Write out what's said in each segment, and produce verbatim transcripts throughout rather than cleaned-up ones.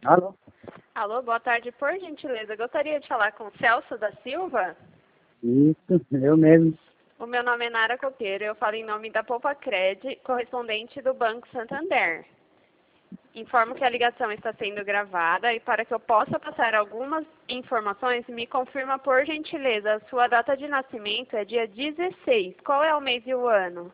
Alô? Alô, boa tarde, por gentileza. Gostaria de falar com Celso da Silva? Isso, eu mesmo. O meu nome é Nara Copeiro, eu falo em nome da Poupacred, correspondente do Banco Santander. Informo que a ligação está sendo gravada e para que eu possa passar algumas informações, me confirma por gentileza, a sua data de nascimento é dia dezesseis. Qual é o mês e o ano?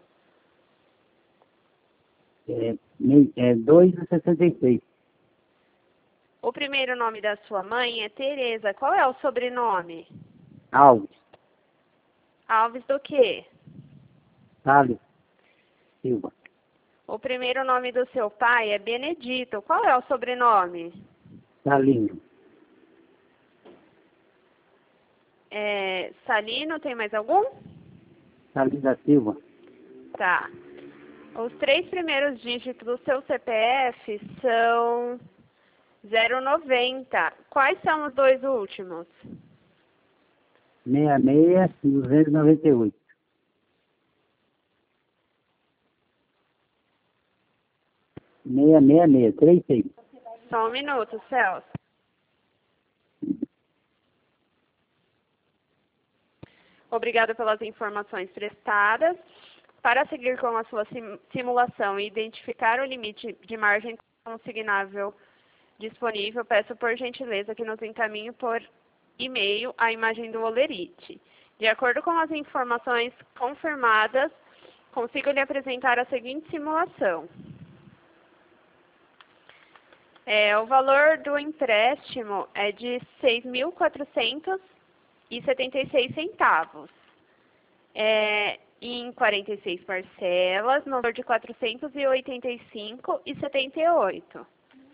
É, me- é dois e sessenta e seis. O primeiro nome da sua mãe é Tereza. Qual é o sobrenome? Alves, Alves do quê? Salles, Silva. O primeiro nome do seu pai é Benedito. Qual é o sobrenome? Salino, É Salino, tem mais algum? Salles da Silva. Tá. Os três primeiros dígitos do seu C P F são zero noventa. Quais são os dois últimos? sessenta e seis, duzentos e noventa e oito. seiscentos e sessenta e seis, trinta e seis. Só um minuto, Celso. Obrigada pelas informações prestadas. Para seguir com a sua sim- simulação e identificar o limite de margem consignável disponível, peço por gentileza que nos encaminhe por e-mail a imagem do Olerite. De acordo com as informações confirmadas, consigo lhe apresentar a seguinte simulação. É, o valor do empréstimo é de seis mil quatrocentos e setenta e seis centavos. É, em quarenta e seis parcelas, no valor de quatrocentos e oitenta e cinco reais e setenta e oito.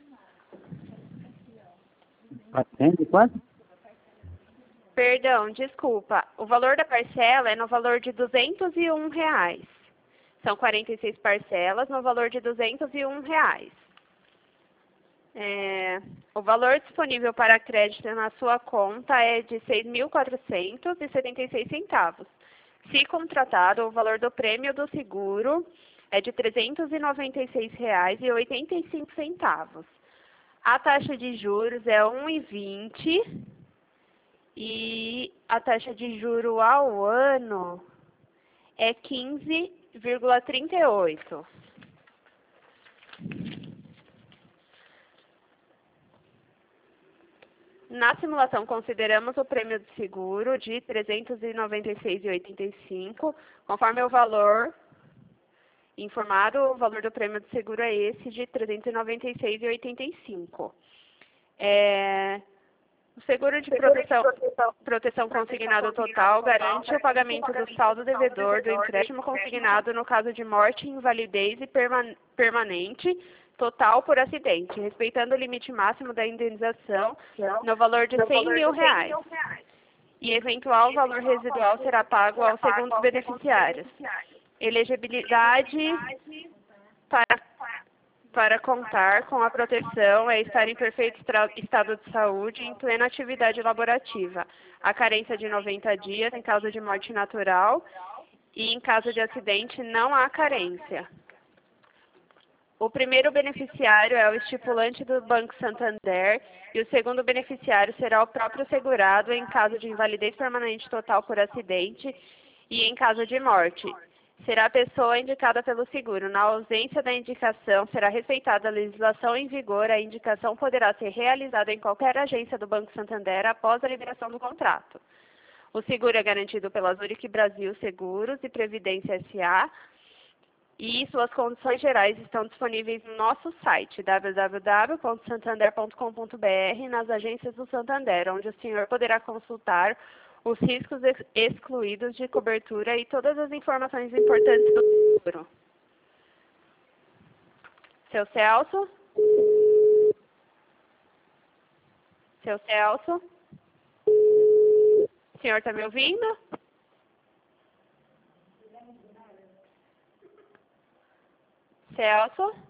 quatrocentos e quanto? Perdão, desculpa. O valor da parcela é no valor de duzentos e um reais. São quarenta e seis parcelas no valor de duzentos e um reais. É, o valor disponível para crédito na sua conta é de seis mil quatrocentos e setenta e seis centavos. Se contratado, o valor do prêmio do seguro é de trezentos e noventa e seis reais e oitenta e cinco centavos. A taxa de juros é um vírgula vinte e a taxa de juro ao ano é quinze vírgula trinta e oito. Na simulação, consideramos o prêmio de seguro de trezentos e noventa e seis reais e oitenta e cinco centavos, conforme o valor informado, o valor do prêmio de seguro é esse de trezentos e noventa e seis reais e oitenta e cinco centavos. É, o seguro de proteção, proteção consignado total garante o pagamento do saldo devedor do empréstimo consignado no caso de morte, invalidez e perman permanente total por acidente, respeitando o limite máximo da indenização no valor de cem mil reais. E eventual valor residual será pago aos segundos beneficiários. Elegibilidade para, para contar com a proteção é estar em perfeito estado de saúde e em plena atividade laborativa. A carência de noventa dias em caso de morte natural e em caso de acidente não há carência. O primeiro beneficiário é o estipulante do Banco Santander e o segundo beneficiário será o próprio segurado em caso de invalidez permanente total por acidente e em caso de morte. Será a pessoa indicada pelo seguro. Na ausência da indicação, será respeitada a legislação em vigor. A indicação poderá ser realizada em qualquer agência do Banco Santander após a liberação do contrato. O seguro é garantido pela Zurich Brasil Seguros e Previdência S A e suas condições gerais estão disponíveis no nosso site w w w ponto santander ponto com ponto b r nas agências do Santander, onde o senhor poderá consultar os riscos ex excluídos de cobertura e todas as informações importantes do seguro. Seu Celso? Seu Celso? O senhor está me ouvindo? Celso?